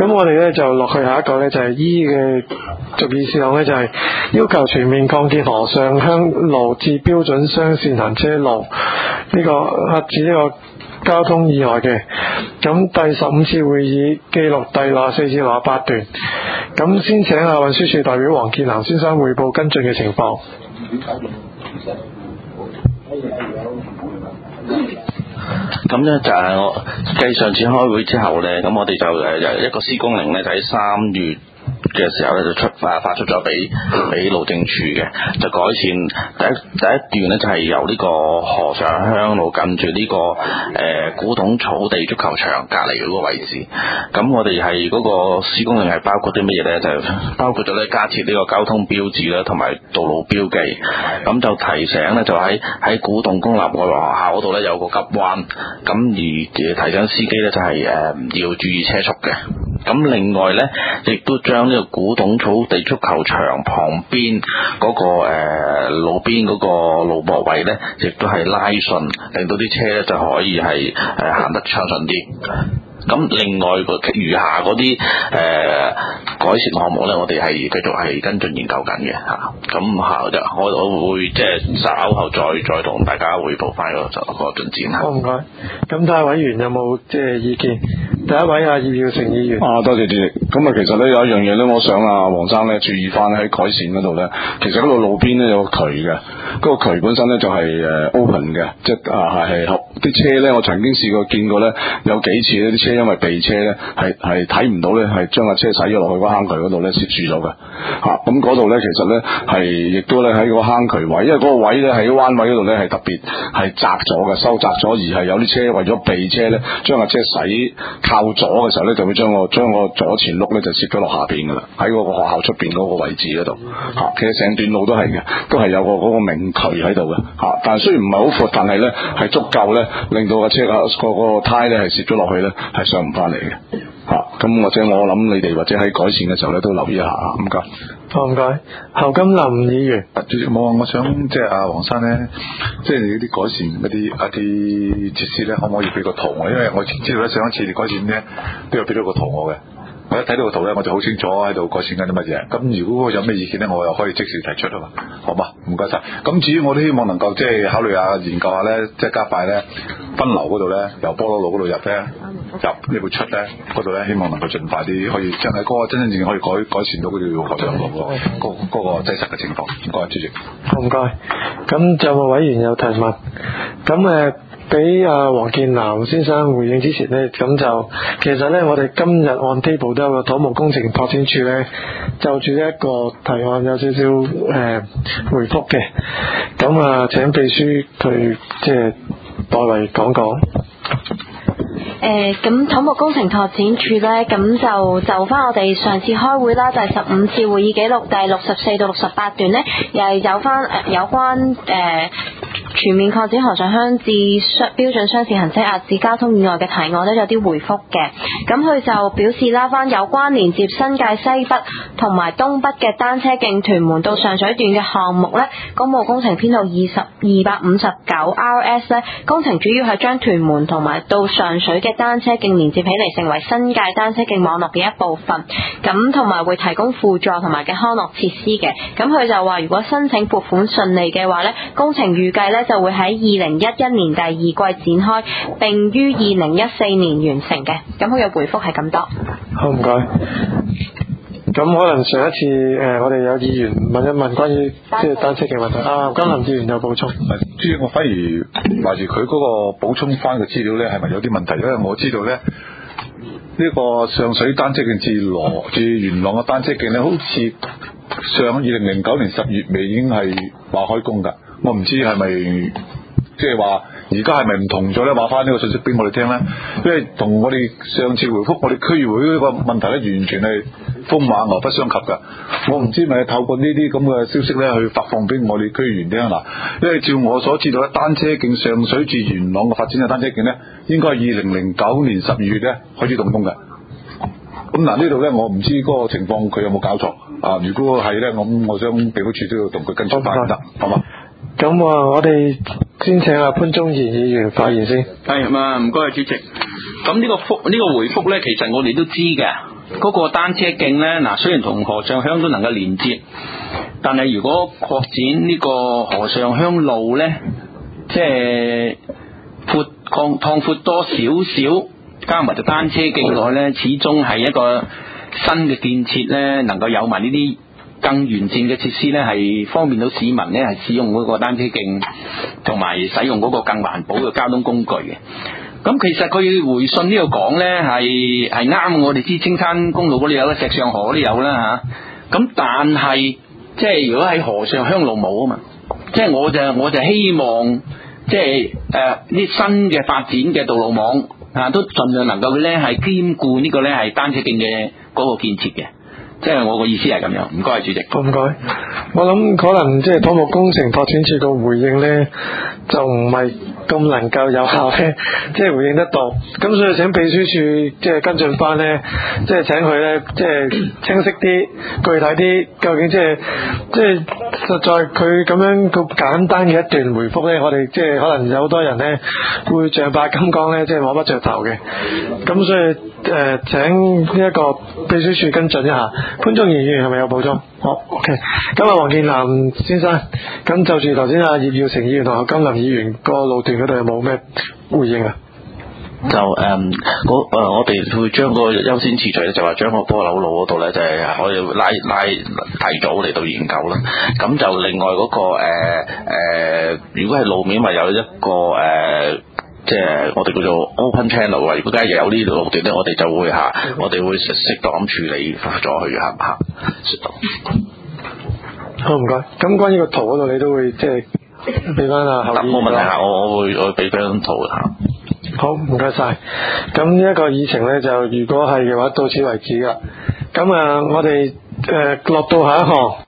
咁我哋咧就落去下一個咧，就係 E 嘅俗語事項咧，就係要求全面擴建河上鄉路至標準雙線行車路，呢個遏止呢個交通意外嘅。咁第15次會議記錄第64至68段。咁先請運輸署代表黃建南先生匯報跟進嘅情況。 咁咧就係我繼上次開會之後咧，咁我哋就一個施工令咧，就喺3月嘅時候咧就發出咗俾路政署嘅，就改善第一段咧就係由呢個河上鄉路近住呢個古董草地足球場隔離嗰個位置。咁我哋係嗰個施工令係包括啲乜嘢咧？就包括咗咧加設呢個交通標誌啦，同埋道路標記。咁就提醒咧，就喺古洞公立外學校嗰度咧有個急彎，咁而提醒司機咧就係要注意車速嘅。咁另外咧，亦都將呢個古董草地足球場旁邊嗰個路邊嗰個路駁位咧，亦都係拉順，令到啲車咧就可以係行得暢順啲。咁另外餘下嗰啲改善項目咧，我哋係繼續係跟進研究緊嘅嚇。咁就我會即係稍後再同大家匯報翻個進展嚇。 好，唔該。咁睇下委員有冇即係意見？第一位葉耀成議員。 多謝主席。咁其實咧有一樣嘢咧，我想黃生咧注意翻喺改善嗰度咧，其實嗰度路邊咧有個渠嘅，嗰個渠本身咧就係open 嘅，即係啲車咧，我曾經試過見過咧，有幾次呢啲車因為避車咧係睇唔到咧，係將架車駛咗落去個坑渠嗰度咧攝住咗嘅嚇。咁嗰度咧其實咧係亦都咧喺個坑渠位，因為嗰個位咧喺彎位嗰度咧係特別係窄咗嘅，收窄咗，而係有啲車為咗避車咧，將架車駛靠左嘅時候咧，就會將個左前轆咧就攝咗落下邊噶啦，喺嗰個學校出邊嗰個位置嗰度嚇。其實成段路都係嘅，都係有嗰個明渠喺度嘅嚇。但係雖然唔係好闊，但係咧係足夠咧，令到架車個胎咧係攝咗落去咧，係上唔翻嚟嘅嚇。咁或者我諗你哋或者喺改善嘅時候咧都留意一下。唔該。 好，唔該。侯金林議員。 主席冇啊，我想即係黃生咧，即係你啲改善嗰啲一啲設施咧，可唔可以俾個圖我？因為我知道咧上一次你改善咧都有俾到個圖我嘅。我一睇到個圖咧，我就好清楚喺度改善緊啲乜嘢。咁如果有咩意見咧，我又可以即時提出啊嘛，好嘛？唔該晒。咁至於我都希望能夠即係考慮下研究下咧，即係加快咧分流嗰度咧，由波羅路嗰度入咧，入呢度出咧嗰度咧，希望能夠盡快啲可以真係嗰個真正可以改善到嗰條河上路嗰個擠塞嘅情況。唔該，主席。 好，唔該。咁就有冇委員有提問？咁俾黃建南先生回應之前呢，咁就其實呢，我哋今日按 table 都有個土木工程拓展處呢，就住一個提案有少少回覆嘅。咁請秘書佢即係代為講講。 咁土木工程拓展處呢，咁就翻我哋上次開會啦，第15次會議記錄第64到68段呢，又係有關全面擴展河上鄉至標準雙線行車遏止交通意外嘅提案呢，有啲回覆嘅。咁佢就表示啦，翻有關連接新界西北同埋東北嘅單車徑屯門到上水段嘅項目呢，公務工程編號259 RS 呢，工程主要係將屯門同埋到上水嘅單車徑連接起嚟，成為新界單車徑網絡嘅一部分。咁同埋會提供輔助同埋嘅康樂設施嘅。咁佢就話，如果申請撥款順利嘅話呢，工程預計呢就會喺2011年第2季展開，並於2014年完成嘅。咁佢嘅回覆係咁多。 好，唔該。咁可能上一次我哋有議員問一問關於即係單車嘅問題。金林議員有補充。 主要我反而懷疑佢嗰個補充翻嘅資料咧係咪有啲問題？因為我知道咧呢個上水單車徑至元朗嘅單車徑咧，好似上2009年10月尾已經係話開工㗎。我唔知係咪即係話而家係咪唔同咗咧？話翻呢個信息俾我哋聽咧，因為同我哋上次回覆我哋區議會呢個問題咧，完全係風馬牛不相及㗎。我唔知咪透過呢啲咁嘅消息咧，去發放俾我哋區議員聽嗱。因為照我所知道咧，單車徑上水至元朗嘅發展嘅單車徑咧，應該係2009年12月咧開始動工嘅。咁嗱呢度咧，我唔知嗰個情況佢有冇搞錯啊？如果係咧，我想地保處都要同佢跟進翻得，好嘛？ 咁我哋先請潘宗賢議員發言先。 係唔該主席。咁呢個回覆咧，其實我哋都知嘅， 嗰個單車徑咧，嗱雖然同河上鄉都能夠連接，但係如果擴展呢個河上鄉路咧，即係擴闊多少少，加埋條單車徑落去咧，始終係一個新嘅建設咧，能夠有埋呢啲更完善嘅設施咧，係方便到市民咧係使用嗰個單車徑，同埋使用嗰個更環保嘅交通工具嘅。咁其實佢回信呢度講咧係啱，我哋知青山公路嗰度有啦，石上河嗰度有啦嚇。咁但係即係如果喺河上鄉路冇啊嘛，即係我就希望即係啲新嘅發展嘅道路網都盡量能夠咧係兼顧呢個咧係單車徑嘅嗰個建設嘅。即係我個意思係咁樣，唔該主席。 唔該，我諗可能即係土木工程拓展處個回應咧，就唔係咁能夠有效咧，即係回應得到。咁所以請秘書處即係跟進翻咧，即係請佢咧，即係清晰啲、具體啲，究竟即係實在佢咁樣咁簡單嘅一段回覆咧，我哋即係可能有好多人咧會象白金剛咧，即係摸不着頭嘅。咁所以請呢一個秘書處跟進一下。潘宗賢議員係咪有補充？好 ，OK。咁啊，黃建南先生，咁就住頭先阿葉耀成議員同阿金林議員個路段嗰度有冇咩回應啊？ 就我哋會將個優先次序咧，就話將個波樓路嗰度咧，就係可以拉提早嚟到研究啦。咁就另外嗰個如果係路面，咪有一個即係我哋叫做 open channel 啊！如果梗係有呢條路段咧，我哋就會我哋會適當咁處理咗佢嚇。 好，唔該。咁關於個圖嗰度，你都會即係俾翻啊後議員。 冇問題嚇，我會俾張圖嚇。 好，唔該晒。咁呢一個議程咧，就如果係嘅話，到此為止㗎。咁我哋落到下一項。